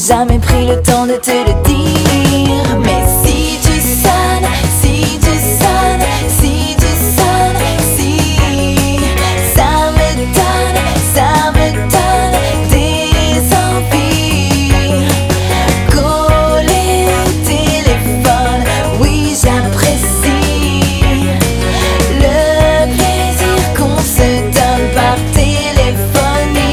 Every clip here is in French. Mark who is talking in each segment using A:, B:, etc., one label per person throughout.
A: jamais pris le temps de te le dire. Mais si tu sonnes, si tu sonnes, si tu sonnes, si ça me donne des envies. Coller au téléphone, oui j'apprécie le plaisir qu'on se donne par téléphonie.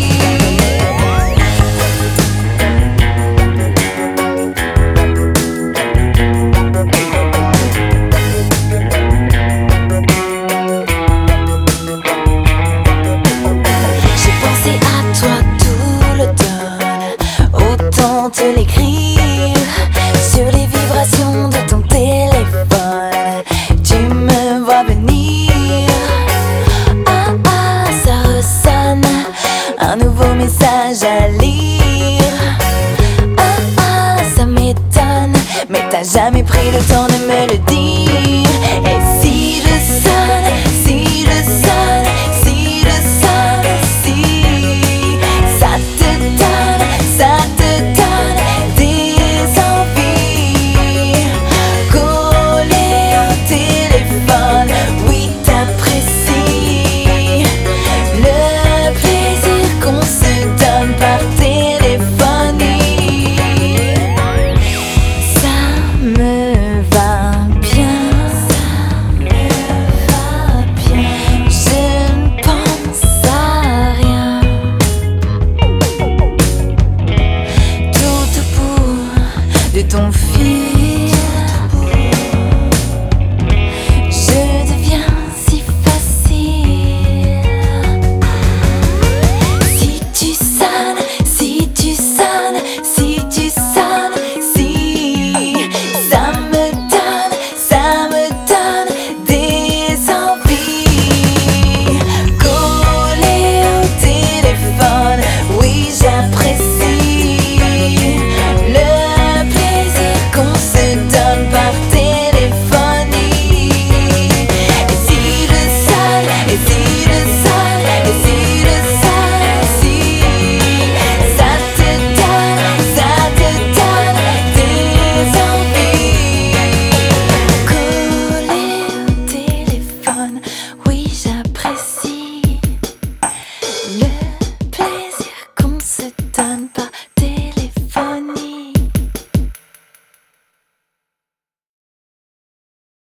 A: J'ai pensé à toi tout l'automne, autant te l'écrire sur les vibrations de ton téléphone. Tu me vois venir, ah ah, ça ressonne, un nouveau message à lire. Ah ah, ça m'étonne, mais t'as jamais pris le temps de me le dire.